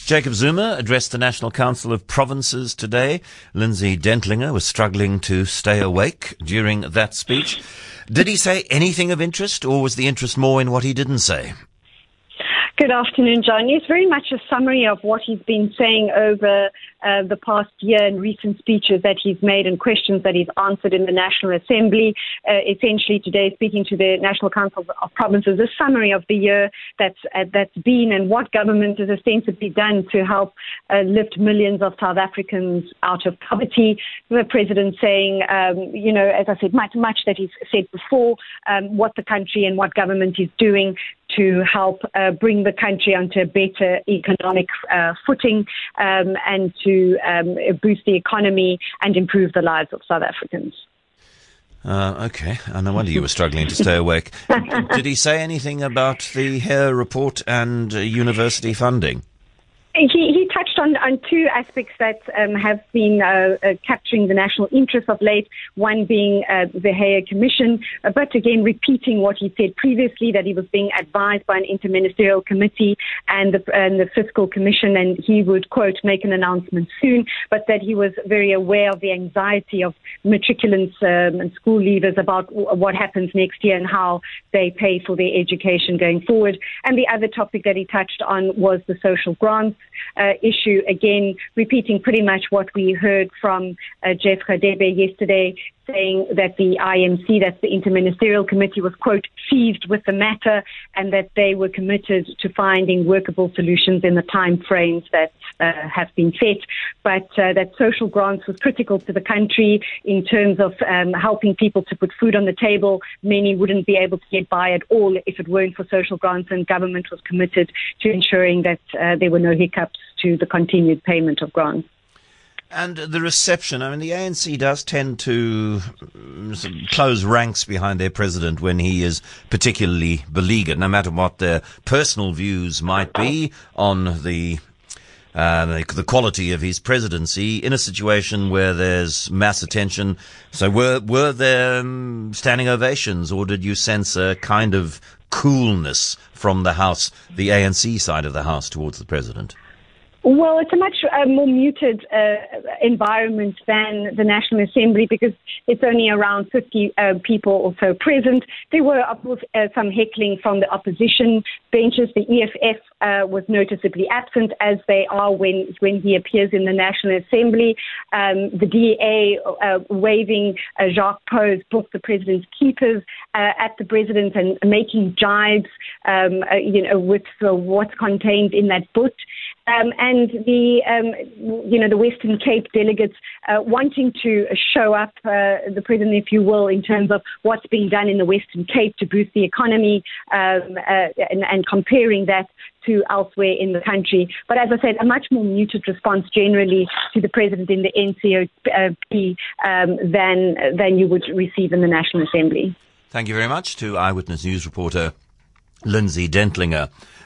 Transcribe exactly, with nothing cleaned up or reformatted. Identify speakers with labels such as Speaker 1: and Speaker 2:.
Speaker 1: Jacob Zuma addressed the National Council of Provinces today. Lindsay Dentlinger was struggling to stay awake during that speech. Did he say anything of interest, or was the interest more in what he didn't say?
Speaker 2: Good afternoon, John. It's very much a summary of what he's been saying over uh, the past year and recent speeches that he's made and questions that he's answered in the National Assembly. Uh, essentially today, speaking to the National Council of Provinces, a summary of the year that's uh, that's been and what government has ostensibly done to help uh, lift millions of South Africans out of poverty. The President saying, um, you know, as I said, much, much that he's said before, um, what the country and what government is doing to help uh, bring the country onto a better economic uh, footing um, and to um, boost the economy and improve the lives of South Africans.
Speaker 1: Uh, okay, and no wonder you were struggling to stay awake. Did he say anything about the Hare report and uh, university funding?
Speaker 2: He, he touched on, on two aspects that um, have been uh, uh, capturing the national interest of late, one being uh, the Hare Commission, uh, but again repeating what he said previously, that he was being advised by an interministerial committee and the, and the Fiscal Commission, and he would, quote, make an announcement soon, but that he was very aware of the anxiety of matriculants um, and school leavers about w- what happens next year and how they pay for their education going forward. And the other topic that he touched on was the social grants Uh, issue, again, repeating pretty much what we heard from uh, Jeff Radebe yesterday, saying that the I M C, that's the Interministerial Committee, was, quote, seized with the matter and that they were committed to finding workable solutions in the time frames that uh, have been set, but uh, that social grants was critical to the country in terms of um, helping people to put food on the table. Many wouldn't be able to get by at all if it weren't for social grants, and government was committed to ensuring that uh, there were no hiccups to the continued payment of grants.
Speaker 1: And the reception, I mean, the A N C does tend to close ranks behind their president when he is particularly beleaguered, no matter what their personal views might be on the uh, the, the quality of his presidency in a situation where there's mass attention. So were, were there um, standing ovations, or did you sense a kind of coolness from the House, the A N C side of the House, towards the president?
Speaker 2: Well, it's a much uh, more muted uh, environment than the National Assembly, because it's only around fifty uh, people or so present. There were, of course, uh, some heckling from the opposition benches. The E F F uh, was noticeably absent, as they are when when he appears in the National Assembly. Um, the D A uh, waving uh, Jacques Pauw's book, The President's Keepers, uh, at the president and making jibes, um, uh, you know, with uh, what's contained in that book. Um, and the, um, you know, the Western Cape delegates uh, wanting to show up uh, the president, if you will, in terms of what's being done in the Western Cape to boost the economy, um, uh, and, and comparing that to elsewhere in the country. But as I said, a much more muted response generally to the president in the N C O P um, than than you would receive in the National Assembly.
Speaker 1: Thank you very much to Eyewitness News reporter Lindsay Dentlinger.